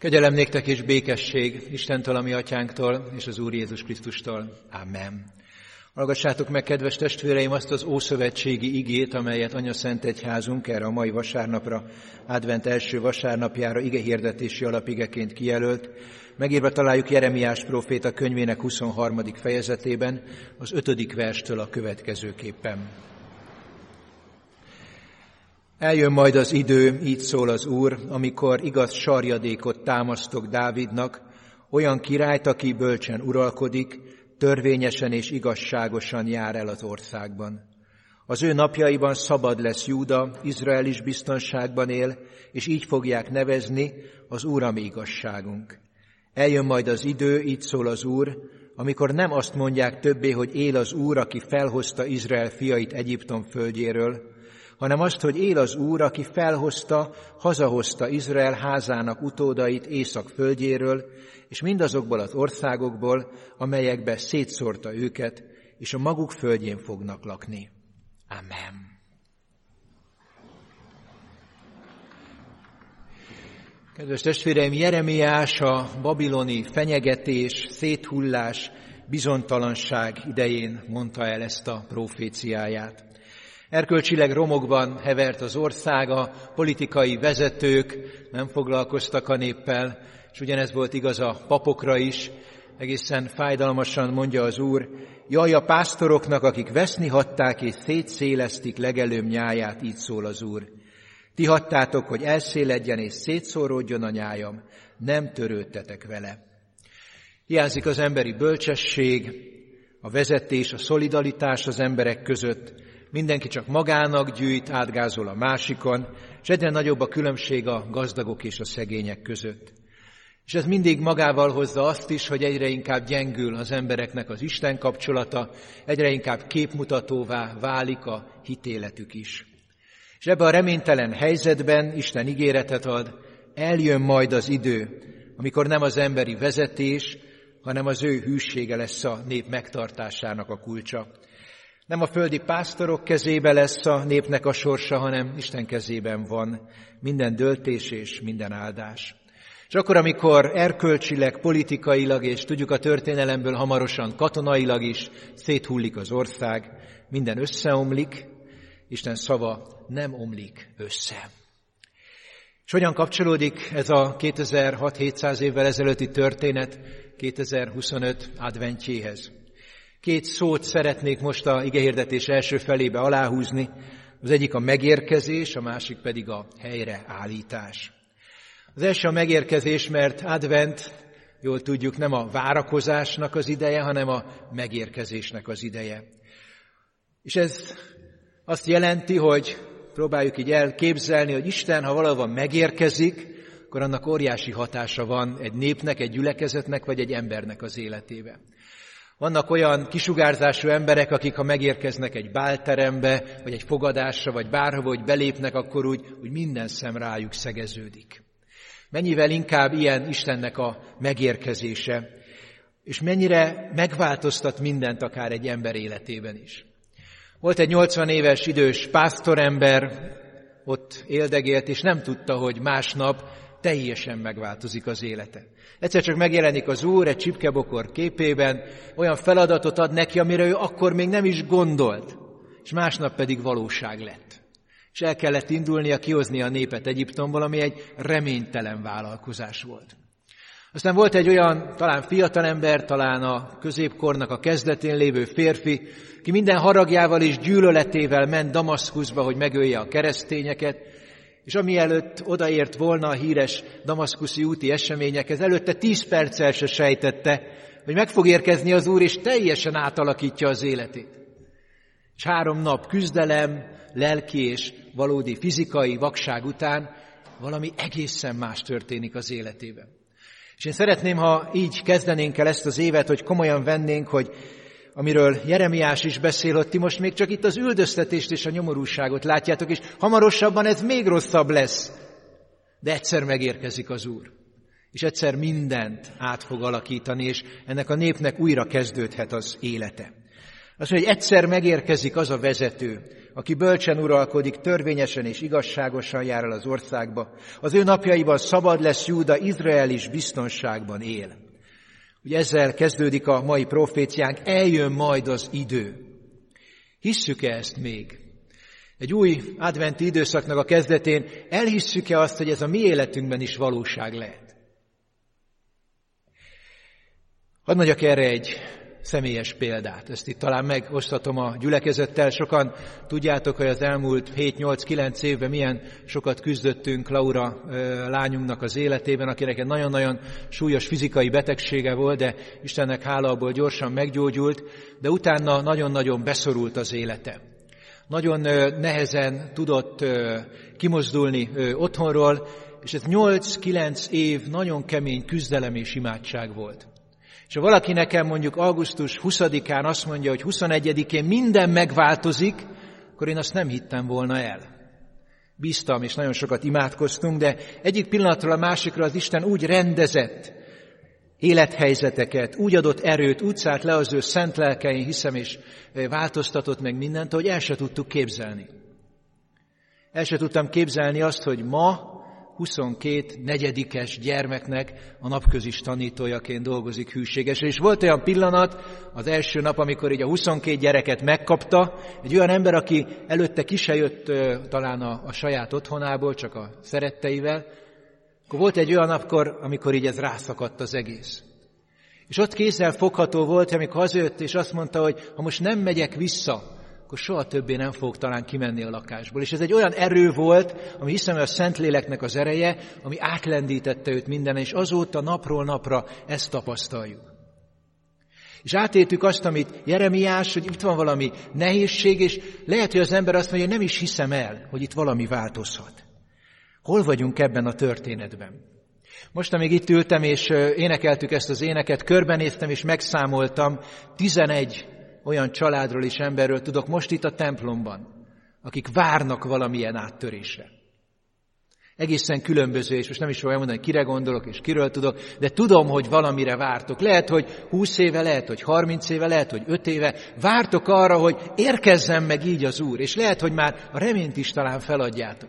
Kegyelem néktek és békesség Istentől, a mi atyánktól, és az Úr Jézus Krisztustól. Amen. Hallgassátok meg, kedves testvéreim, azt az ószövetségi igét, amelyet Anyaszentegyházunk erre a mai vasárnapra, advent első vasárnapjára igehirdetési alapigeként kijelölt. Megírva találjuk Jeremiás próféta könyvének 23. fejezetében, az 5. verstől a következőképpen. Eljön majd az idő, így szól az Úr, amikor igaz sarjadékot támasztok Dávidnak, olyan királyt, aki bölcsen uralkodik, törvényesen és igazságosan jár el az országban. Az ő napjaiban szabad lesz Júda, Izrael is biztonságban él, és így fogják nevezni, az Úr a mi igazságunk. Eljön majd az idő, így szól az Úr, amikor nem azt mondják többé, hogy él az Úr, aki felhozta Izrael fiait Egyiptom földjéről, hanem azt, hogy él az Úr, aki felhozta, hazahozta Izrael házának utódait Észak földjéről, és mindazokból az országokból, amelyekbe szétszórta őket, és a maguk földjén fognak lakni. Amen. Kedves testvéreim, Jeremiás a babiloni fenyegetés, széthullás, bizonytalanság idején mondta el ezt a proféciáját. Erkölcsileg romokban hevert az ország, a politikai vezetők nem foglalkoztak a néppel, és ugyanez volt igaz a papokra is. Egészen fájdalmasan mondja az Úr, jaj a pásztoroknak, akik veszni hatták és szétszéleztik legelőm nyáját, így szól az Úr. Ti hattátok, hogy elszéledjen és szétszóródjon a nyájam, nem törődtetek vele. Hiányzik az emberi bölcsesség, a vezetés, a szolidaritás az emberek között. Mindenki csak magának gyűjt, átgázol a másikon, és egyre nagyobb a különbség a gazdagok és a szegények között. És ez mindig magával hozza azt is, hogy egyre inkább gyengül az embereknek az Isten kapcsolata, egyre inkább képmutatóvá válik a hitéletük is. És ebben a reménytelen helyzetben Isten ígéretet ad, eljön majd az idő, amikor nem az emberi vezetés, hanem az ő hűsége lesz a nép megtartásának a kulcsa. Nem a földi pásztorok kezébe lesz a népnek a sorsa, hanem Isten kezében van minden döltés és minden áldás. És akkor, amikor erkölcsileg, politikailag, és tudjuk a történelemből hamarosan katonailag is széthullik az ország, minden összeomlik, Isten szava nem omlik össze. És hogyan kapcsolódik ez a 2600-700 évvel ezelőtti történet 2025 adventjéhez? 2 szót szeretnék most a igehirdetés első felébe aláhúzni, az egyik a megérkezés, a másik pedig a helyreállítás. Az első a megérkezés, mert advent, jól tudjuk, nem a várakozásnak az ideje, hanem a megérkezésnek az ideje. És ez azt jelenti, hogy próbáljuk így elképzelni, hogy Isten, ha valahol megérkezik, akkor annak óriási hatása van egy népnek, egy gyülekezetnek, vagy egy embernek az életébe. Vannak olyan kisugárzású emberek, akik ha megérkeznek egy bálterembe, vagy egy fogadásra, vagy bárhova, hogy belépnek, akkor úgy minden szem rájuk szegeződik. Mennyivel inkább ilyen Istennek a megérkezése, és mennyire megváltoztat mindent akár egy ember életében is. Volt egy 80 éves idős pásztorember, ott éldegélt, és nem tudta, hogy másnap teljesen megváltozik az élete. Egyszer csak megjelenik az Úr egy csipkebokor képében, olyan feladatot ad neki, amire ő akkor még nem is gondolt, és másnap pedig valóság lett. És el kellett indulnia, kihozni a népet Egyiptomból, ami egy reménytelen vállalkozás volt. Aztán volt egy olyan, talán fiatalember, talán a középkornak a kezdetén lévő férfi, ki minden haragjával és gyűlöletével ment Damaszkuszba, hogy megölje a keresztényeket, és amielőtt odaért volna a híres damaszkuszi úti eseményekhez, előtte 10 perccel se sejtette, hogy meg fog érkezni az Úr, és teljesen átalakítja az életét. És 3 nap küzdelem, lelki és valódi fizikai vakság után valami egészen más történik az életében. És én szeretném, ha így kezdenénk el ezt az évet, hogy komolyan vennénk, hogy amiről Jeremiás is beszél, hogy ti most még csak itt az üldöztetést és a nyomorúságot látjátok, és hamarosabban ez még rosszabb lesz. De egyszer megérkezik az Úr, és egyszer mindent át fog alakítani, és ennek a népnek újra kezdődhet az élete. Azt mondja, hogy egyszer megérkezik az a vezető, aki bölcsen uralkodik, törvényesen és igazságosan jár el az országba. Az ő napjaiban szabad lesz Júda, Izrael is biztonságban él. Ugye ezzel kezdődik a mai proféciánk, eljön majd az idő. Hisszük-e ezt még? Egy új adventi időszaknak a kezdetén elhisszük-e azt, hogy ez a mi életünkben is valóság lehet? Hadd mondjak erre egy személyes példát. Ezt itt talán megosztatom a gyülekezettel. Sokan tudjátok, hogy az elmúlt 7-8-9 évben milyen sokat küzdöttünk Laura lányunknak az életében, akinek egy nagyon-nagyon súlyos fizikai betegsége volt, de Istennek hála, abból gyorsan meggyógyult, de utána nagyon-nagyon beszorult az élete. Nagyon nehezen tudott kimozdulni otthonról, és ez 8-9 év nagyon kemény küzdelem és imádság volt. És ha valaki nekem mondjuk augusztus 20-án azt mondja, hogy 21-én minden megváltozik, akkor én azt nem hittem volna el. Bíztam, és nagyon sokat imádkoztunk, de egyik pillanatról a másikra az Isten úgy rendezett élethelyzeteket, úgy adott erőt, úgy szállt le az ő szent lelkein, hiszem, és változtatott meg mindent, hogy el se tudtuk képzelni. El se tudtam képzelni azt, hogy ma 22 negyedikes gyermeknek a napközis tanítójaként dolgozik hűségesen. És volt olyan pillanat, az első nap, amikor így a 22 gyereket megkapta, egy olyan ember, aki előtte ki se jött talán a saját otthonából, csak a szeretteivel, akkor volt egy olyan nap, amikor így ez rászakadt az egész. És ott kézzel fogható volt, amikor hazajött, és azt mondta, hogy ha most nem megyek vissza, akkor soha többé nem fogok talán kimenni a lakásból. És ez egy olyan erő volt, ami hiszem, hogy a Szentléleknek az ereje, ami átlendítette őt minden, és azóta napról napra ezt tapasztaljuk. És átéltük azt, amit Jeremiás, hogy itt van valami nehézség, és lehet, hogy az ember azt mondja, hogy nem is hiszem el, hogy itt valami változhat. Hol vagyunk ebben a történetben? Most, amíg itt ültem, és énekeltük ezt az éneket, körbenéztem, és megszámoltam 11 olyan családról és emberről tudok most itt a templomban, akik várnak valamilyen áttörésre. Egészen különböző, és most nem is fogom elmondani, kire gondolok és kiről tudok, de tudom, hogy valamire vártok. Lehet, hogy 20 éve, lehet, hogy 30 éve, lehet, hogy 5 éve. Vártok arra, hogy érkezzen meg így az Úr, és lehet, hogy már a reményt is talán feladjátok.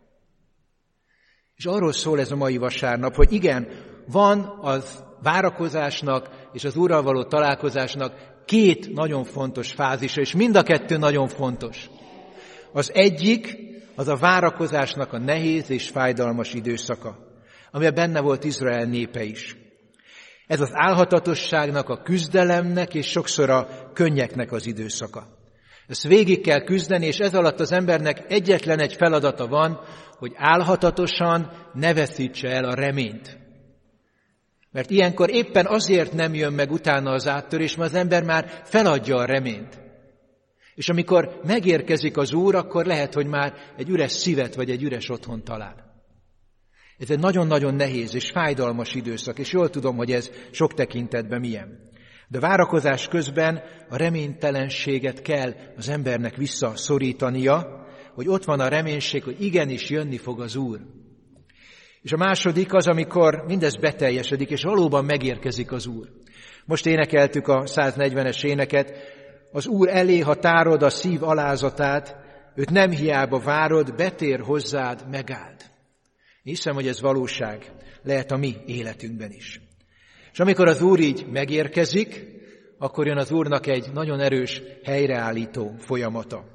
És arról szól ez a mai vasárnap, hogy igen, van az várakozásnak és az Úrral való találkozásnak 2 nagyon fontos fázisa, és mind a 2 nagyon fontos. Az egyik, az a várakozásnak a nehéz és fájdalmas időszaka, amiben benne volt Izrael népe is. Ez az álhatatosságnak, a küzdelemnek és sokszor a könnyeknek az időszaka. Ezt végig kell küzdeni, és ez alatt az embernek egyetlen egy feladata van, hogy álhatatosan ne veszítse el a reményt. Mert ilyenkor éppen azért nem jön meg utána az áttörés, mert az ember már feladja a reményt. És amikor megérkezik az Úr, akkor lehet, hogy már egy üres szívet vagy egy üres otthon talál. Ez egy nagyon-nagyon nehéz és fájdalmas időszak, és jól tudom, hogy ez sok tekintetben milyen. De várakozás közben a reménytelenséget kell az embernek visszaszorítania, hogy ott van a reménység, hogy igenis jönni fog az Úr. És a második az, amikor mindez beteljesedik, és valóban megérkezik az Úr. Most énekeltük a 140-es éneket, az Úr elé, ha tárod a szív alázatát, őt nem hiába várod, betér hozzád, megáld. Hiszem, hogy ez valóság lehet a mi életünkben is. És amikor az Úr így megérkezik, akkor jön az Úrnak egy nagyon erős helyreállító folyamata.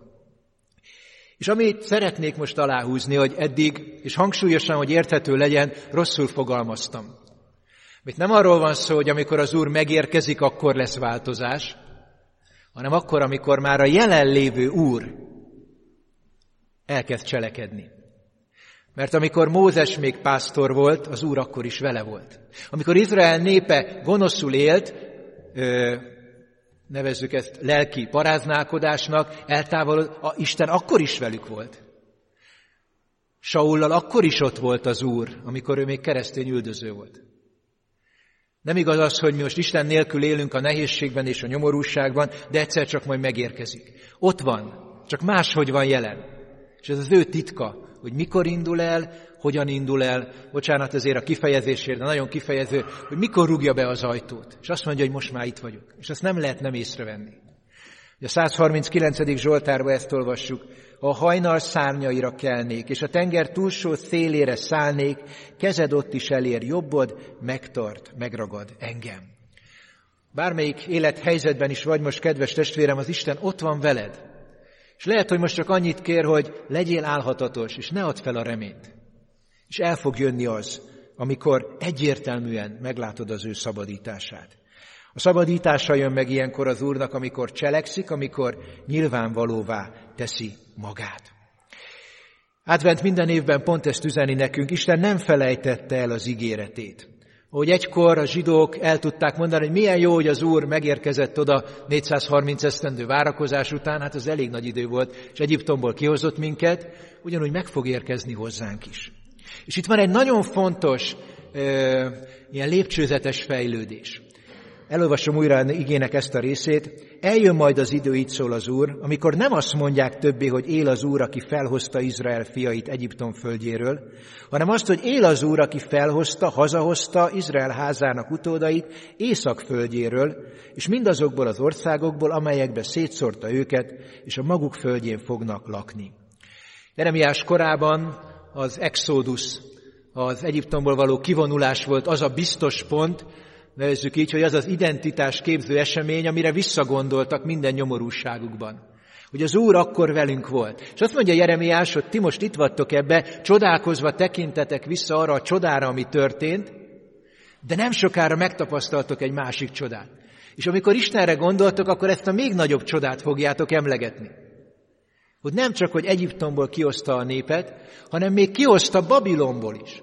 És amit szeretnék most aláhúzni, hogy eddig, és hangsúlyosan, hogy érthető legyen, rosszul fogalmaztam. Mert nem arról van szó, hogy amikor az Úr megérkezik, akkor lesz változás, hanem akkor, amikor már a jelenlévő Úr elkezd cselekedni. Mert amikor Mózes még pásztor volt, az Úr akkor is vele volt. Amikor Izrael népe gonoszul élt, nevezzük ezt lelki paráználkodásnak, eltávolod, Isten akkor is velük volt. Saullal akkor is ott volt az Úr, amikor ő még keresztény üldöző volt. Nem igaz az, hogy mi most Isten nélkül élünk a nehézségben és a nyomorúságban, de egyszer csak majd megérkezik. Ott van, csak máshogy van jelen. És ez az ő titka, hogy mikor indul el, hogyan indul el, bocsánat azért a kifejezésért, de nagyon kifejező, hogy mikor rúgja be az ajtót. És azt mondja, hogy most már itt vagyok. És azt nem lehet nem észrevenni. A 139. Zsoltárban ezt olvassuk. A hajnal szárnyaira kelnék, és a tenger túlsó szélére szállnék, kezed ott is elér jobbod, megtart, megragad engem. Bármelyik élethelyzetben is vagy most, kedves testvérem, az Isten ott van veled. És lehet, hogy most csak annyit kér, hogy legyél álhatatos, és ne add fel a reményt. És el fog jönni az, amikor egyértelműen meglátod az ő szabadítását. A szabadítása jön meg ilyenkor az Úrnak, amikor cselekszik, amikor nyilvánvalóvá teszi magát. Advent minden évben pont ezt üzeni nekünk, Isten nem felejtette el az ígéretét. Ahogy egykor a zsidók el tudták mondani, hogy milyen jó, hogy az Úr megérkezett oda 430 esztendő várakozás után, hát az elég nagy idő volt, és Egyiptomból kihozott minket, ugyanúgy meg fog érkezni hozzánk is. És itt van egy nagyon fontos, ilyen lépcsőzetes fejlődés. Elolvasom újra igének ezt a részét. Eljön majd az idő, így szól az Úr, amikor nem azt mondják többé, hogy él az Úr, aki felhozta Izrael fiait Egyiptom földjéről, hanem azt, hogy él az Úr, aki felhozta, hazahozta Izrael házának utódait Észak földjéről, és mindazokból az országokból, amelyekbe szétszórta őket, és a maguk földjén fognak lakni. Jeremiás korában az exodus, az Egyiptomból való kivonulás volt az a biztos pont, nevezzük így, hogy az az identitás képző esemény, amire visszagondoltak minden nyomorúságukban. Hogy az Úr akkor velünk volt. És azt mondja Jeremiás, hogy ti most itt vagytok ebbe, csodálkozva tekintetek vissza arra a csodára, ami történt, de nem sokára megtapasztaltok egy másik csodát. És amikor Istenre gondoltok, akkor ezt a még nagyobb csodát fogjátok emlegetni. Hogy nem csak, hogy Egyiptomból kihozta a népet, hanem még kihozta Babilonból is.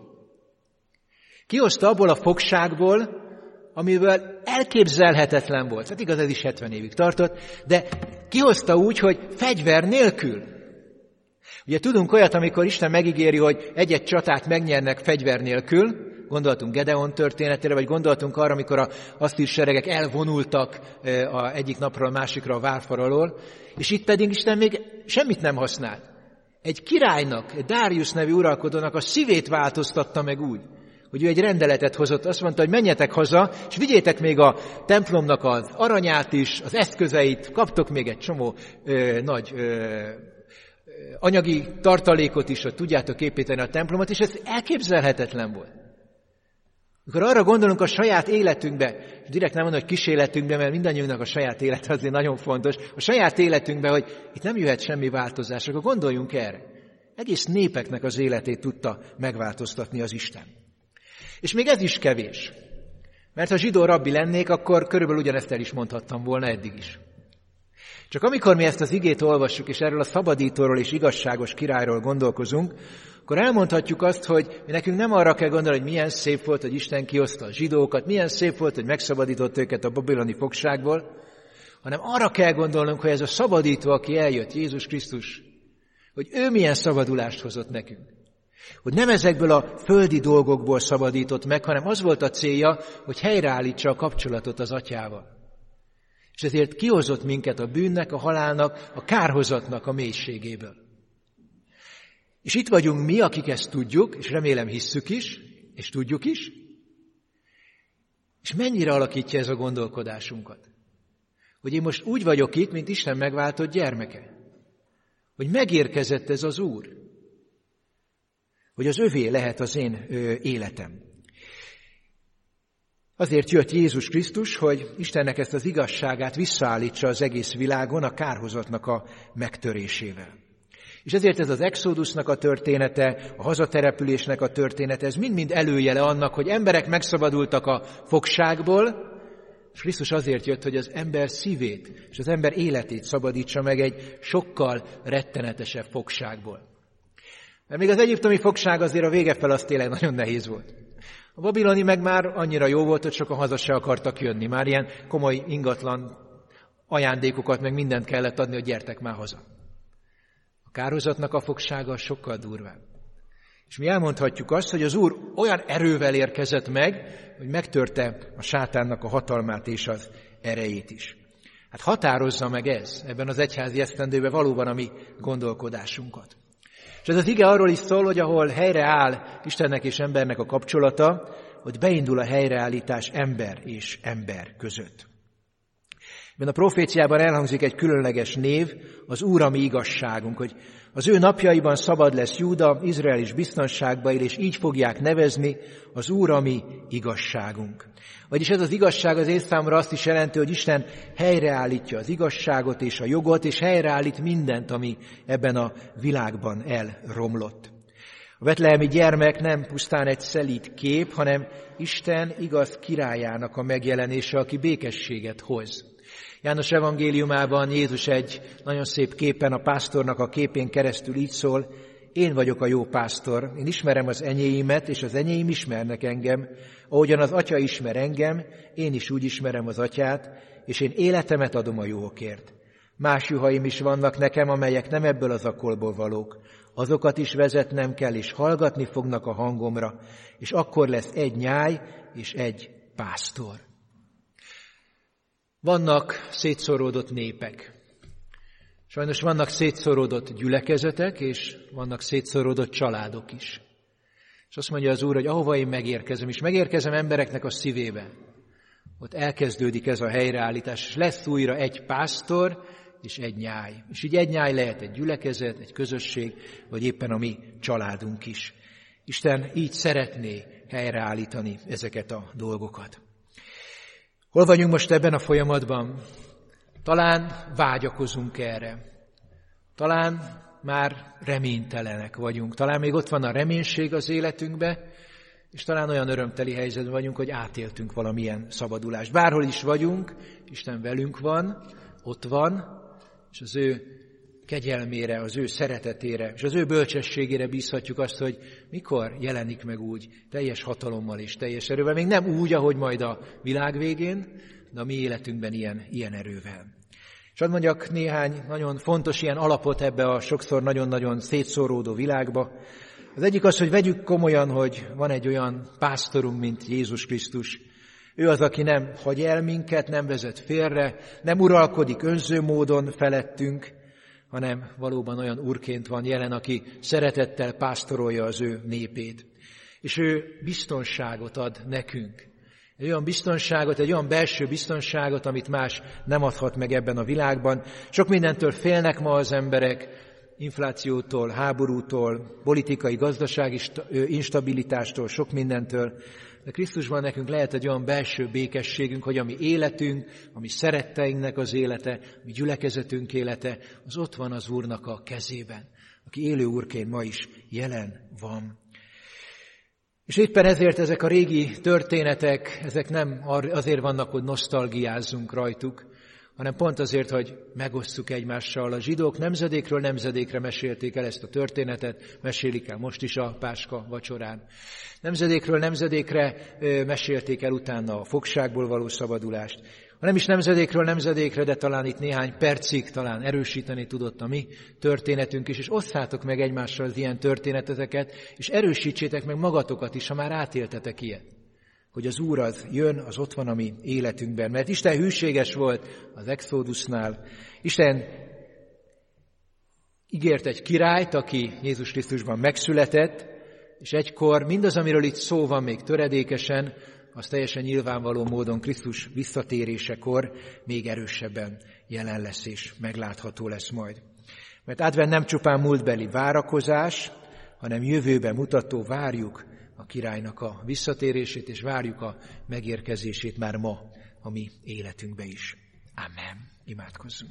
Kihozta abból a fogságból, amiből elképzelhetetlen volt. Hát igaz, ez is 70 évig tartott, de kihozta úgy, hogy fegyver nélkül. Ugye tudunk olyat, amikor Isten megígéri, hogy egy-egy csatát megnyernek fegyver nélkül, gondoltunk Gedeon történetére, vagy gondoltunk arra, amikor a asszír seregek elvonultak egyik napról a másikra a várfal alól, és itt pedig Isten még semmit nem használt. Egy királynak, egy Dáriusz nevű uralkodónak a szívét változtatta meg úgy, hogy ő egy rendeletet hozott, azt mondta, hogy menjetek haza, és vigyétek még a templomnak az aranyát is, az eszközeit, kaptok még egy csomó nagy anyagi tartalékot is, hogy tudjátok építeni a templomot, és ez elképzelhetetlen volt. Amikor arra gondolunk a saját életünkbe, és direkt nem mondom, hogy kis életünkbe, mert mindannyiunknak a saját élete azért nagyon fontos, a saját életünkbe, hogy itt nem jöhet semmi változás, akkor gondoljunk erre. Egész népeknek az életét tudta megváltoztatni az Isten. És még ez is kevés. Mert ha zsidó rabbi lennék, akkor körülbelül ugyanezt el is mondhattam volna eddig is. Csak amikor mi ezt az igét olvassuk, és erről a szabadítóról és igazságos királyról gondolkozunk, akkor elmondhatjuk azt, hogy nekünk nem arra kell gondolni, hogy milyen szép volt, hogy Isten kihozta a zsidókat, milyen szép volt, hogy megszabadított őket a babiloni fogságból, hanem arra kell gondolnunk, hogy ez a szabadító, aki eljött, Jézus Krisztus, hogy ő milyen szabadulást hozott nekünk. Hogy nem ezekből a földi dolgokból szabadított meg, hanem az volt a célja, hogy helyreállítsa a kapcsolatot az Atyával. És ezért kihozott minket a bűnnek, a halálnak, a kárhozatnak a mélységéből. És itt vagyunk mi, akik ezt tudjuk, és remélem hisszük is, és tudjuk is. És mennyire alakítja ez a gondolkodásunkat? Hogy én most úgy vagyok itt, mint Isten megváltott gyermeke. Hogy megérkezett ez az Úr. Hogy az övé lehet az én életem. Azért jött Jézus Krisztus, hogy Istennek ezt az igazságát visszaállítsa az egész világon a kárhozatnak a megtörésével. És ezért ez az exodusnak a története, a hazaterepülésnek a története, ez mind-mind előjele annak, hogy emberek megszabadultak a fogságból, és Krisztus azért jött, hogy az ember szívét és az ember életét szabadítsa meg egy sokkal rettenetesebb fogságból. Mert még az egyiptomi fogság azért a vége fel az tényleg nagyon nehéz volt. A babiloni meg már annyira jó volt, hogy sokan haza se akartak jönni. Már ilyen komoly ingatlan ajándékokat, meg mindent kellett adni, hogy gyertek már haza. A kárhozatnak a fogsága sokkal durvább. És mi elmondhatjuk azt, hogy az Úr olyan erővel érkezett meg, hogy megtörte a sátánnak a hatalmát és az erejét is. Hát határozza meg ez ebben az egyházi esztendőben valóban a mi gondolkodásunkat. És ez az ige arról is szól, hogy ahol helyreáll Istennek és embernek a kapcsolata, hogy beindul a helyreállítás ember és ember között. Ebben a proféciában elhangzik egy különleges név, az Úr a mi igazságunk, hogy az ő napjaiban szabad lesz Júda, Izrael is biztonságba él, és így fogják nevezni, az Úr a mi igazságunk. Vagyis ez az igazság az én számomra azt is jelenti, hogy Isten helyreállítja az igazságot és a jogot, és helyreállít mindent, ami ebben a világban elromlott. A betlehemi gyermek nem pusztán egy szelíd kép, hanem Isten igaz királyának a megjelenése, aki békességet hoz. János evangéliumában Jézus egy nagyon szép képen, a pásztornak a képén keresztül így szól: én vagyok a jó pásztor, én ismerem az enyéimet, és az enyéim ismernek engem, ahogyan az Atya ismer engem, én is úgy ismerem az Atyát, és én életemet adom a jókért. Más juhaim is vannak nekem, amelyek nem ebből az akolból valók. Azokat is vezetnem kell, és hallgatni fognak a hangomra, és akkor lesz egy nyáj és egy pásztor. Vannak szétszoródott népek. Sajnos vannak szétszoródott gyülekezetek, és vannak szétszoródott családok is. És azt mondja az Úr, hogy ahova én megérkezem, és megérkezem embereknek a szívébe, ott elkezdődik ez a helyreállítás, és lesz újra egy pásztor és egy nyáj. És így egy nyáj lehet egy gyülekezet, egy közösség, vagy éppen a mi családunk is. Isten így szeretné helyreállítani ezeket a dolgokat. Hol vagyunk most ebben a folyamatban? Talán vágyakozunk erre. Talán már reménytelenek vagyunk. Talán még ott van a reménység az életünkbe, és talán olyan örömteli helyzetben vagyunk, hogy átéltünk valamilyen szabadulást. Bárhol is vagyunk, Isten velünk van, ott van, és az ő kegyelmére, az ő szeretetére, és az ő bölcsességére bízhatjuk azt, hogy mikor jelenik meg úgy, teljes hatalommal és teljes erővel. Még nem úgy, ahogy majd a világ végén, de a mi életünkben ilyen erővel. És hadd mondjak néhány nagyon fontos ilyen alapot ebbe a sokszor nagyon-nagyon szétszóródó világba. Az egyik az, hogy vegyük komolyan, hogy van egy olyan pásztorunk, mint Jézus Krisztus. Ő az, aki nem hagy el minket, nem vezet félre, nem uralkodik önző módon felettünk, hanem valóban olyan úrként van jelen, aki szeretettel pásztorolja az ő népét. És ő biztonságot ad nekünk. Egy olyan biztonságot, egy olyan belső biztonságot, amit más nem adhat meg ebben a világban. Sok mindentől félnek ma az emberek, inflációtól, háborútól, politikai, gazdasági instabilitástól, sok mindentől. De Krisztusban nekünk lehet egy olyan belső békességünk, hogy a mi életünk, a mi szeretteinknek az élete, a mi gyülekezetünk élete, az ott van az Úrnak a kezében, aki élő Úrként ma is jelen van. És éppen ezért ezek a régi történetek, ezek nem azért vannak, hogy nosztalgiázzunk rajtuk, hanem pont azért, hogy megosszuk egymással. A zsidók nemzedékről nemzedékre mesélték el ezt a történetet, mesélik el most is a Páska vacsorán. Nemzedékről nemzedékre mesélték el utána a fogságból való szabadulást. Ha nem is nemzedékről nemzedékre, de talán itt néhány percig talán erősíteni tudott a mi történetünk is, és osszátok meg egymással az ilyen történeteket, és erősítsétek meg magatokat is, ha már átéltetek ilyet. Hogy az Úr az jön, az ott van a mi életünkben. Mert Isten hűséges volt az Exodusnál. Isten ígért egy királyt, aki Jézus Krisztusban megszületett, és egykor mindaz, amiről itt szó van még töredékesen, az teljesen nyilvánvaló módon Krisztus visszatérésekor még erősebben jelen lesz és meglátható lesz majd. Mert advent nem csupán múltbeli várakozás, hanem jövőbe mutató, várjuk a királynak a visszatérését, és várjuk a megérkezését már ma a mi életünkbe is. Amen. Imádkozzunk.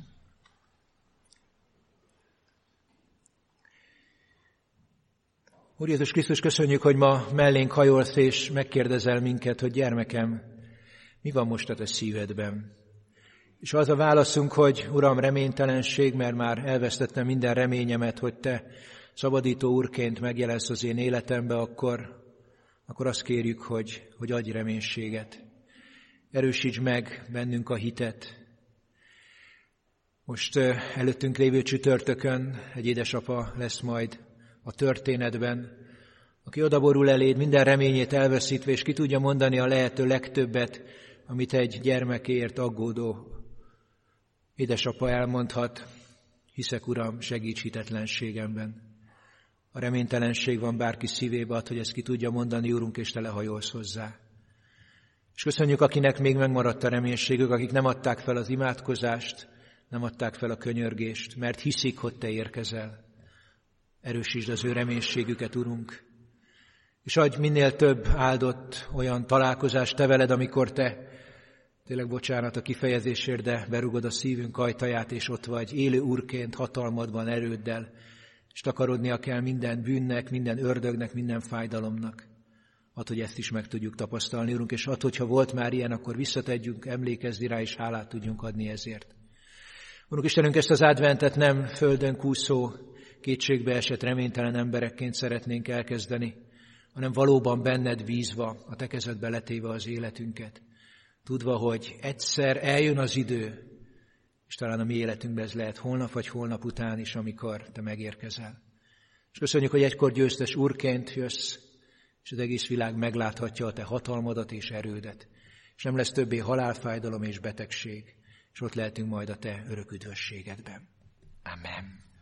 Úr Jézus Krisztus, köszönjük, hogy ma mellénk hajolsz, és megkérdezel minket, hogy gyermekem, mi van most a te szívedben? És az a válaszunk, hogy Uram, reménytelenség, mert már elvesztettem minden reményemet, hogy te szabadító Úrként megjelensz az én életembe, akkor azt kérjük, hogy adj reménységet. Erősíts meg bennünk a hitet. Most előttünk lévő csütörtökön egy édesapa lesz majd a történetben, aki odaborul eléd, minden reményét elveszítve, és ki tudja mondani a lehető legtöbbet, amit egy gyermekért aggódó édesapa elmondhat. Hiszek, Uram, segíts hitetlenségemben. A reménytelenség van bárki szívébe, hogy ezt ki tudja mondani, Úrunk, és te lehajolsz hozzá. És köszönjük, akinek még megmaradt a reménységük, akik nem adták fel az imádkozást, nem adták fel a könyörgést, mert hiszik, hogy Te érkezel. Erősítsd az ő reménységüket, Urunk. És adj minél több áldott olyan találkozást Te veled, amikor Te, tényleg bocsánat a kifejezésért, de berugod a szívünk ajtaját, és ott vagy élő Úrként, hatalmadban, erőddel, és takarodnia kell minden bűnnek, minden ördögnek, minden fájdalomnak. Add, hogy ezt is meg tudjuk tapasztalni, Urunk, és add, hogyha volt már ilyen, akkor visszategyünk, emlékezni rá, és hálát tudjunk adni ezért. Urunk Istenünk, ezt az adventet nem földön kúszó, kétségbe esett, reménytelen emberekként szeretnénk elkezdeni, hanem valóban benned bízva, a Te kezedbe letéve az életünket. Tudva, hogy egyszer eljön az idő, és talán a mi életünkben ez lehet holnap vagy holnap után is, amikor Te megérkezel. És köszönjük, hogy egykor győztes Úrként jössz, és az egész világ megláthatja a Te hatalmadat és erődet. És nem lesz többé halálfájdalom és betegség, és ott lehetünk majd a Te örök üdvösségedben. Amen.